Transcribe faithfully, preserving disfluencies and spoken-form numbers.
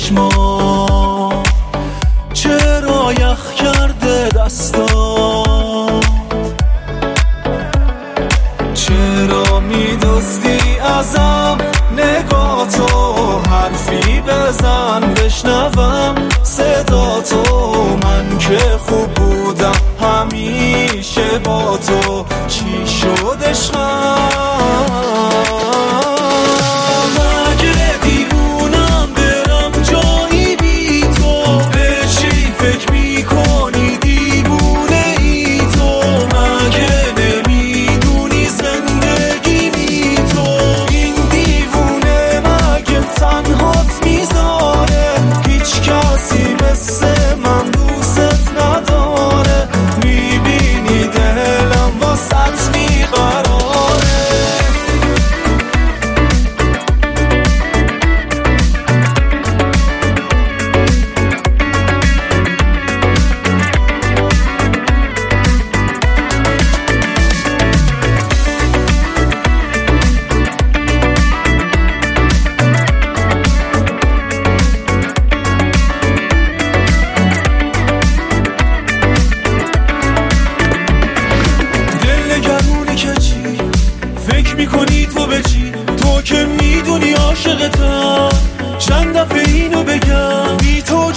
چشما، چرا یخ کرده دستا، چرا میدزدی ازم نگاتو، حرفی بزن بشنوم صدا تو، من که خوب بودم همیشه با تو، چی شد عشقم؟ مگه دیوونم برم جایی بی تو، به چی فکر میکنی دیوونه ای تو، مگه نمیدونی زندگی بی تو، این دیوونه مگه تنهات میذاره، هیچ کسی مثل من دوست نداره، میبینی دلم واسط میقراره. فکر میکنی تو به چی؟ تو که میدونی عاشقتم، چند دفعه اینو بگم بی تو